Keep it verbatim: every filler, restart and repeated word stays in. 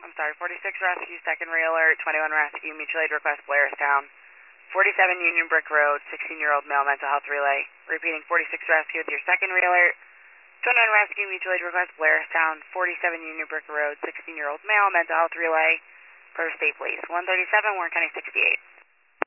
I'm sorry, forty-six Rescue, second Railer, twenty-one Rescue, mutual aid request, Blairstown. forty-seven Union Brick Road, sixteen-year-old male mental health relay. Repeating, forty-six Rescue with your second Railer, twenty-one Rescue, mutual aid request, Blairstown. forty-seven Union Brick Road, sixteen-year-old male mental health relay. For state police, one thirty-seven, Warren County sixty-eight.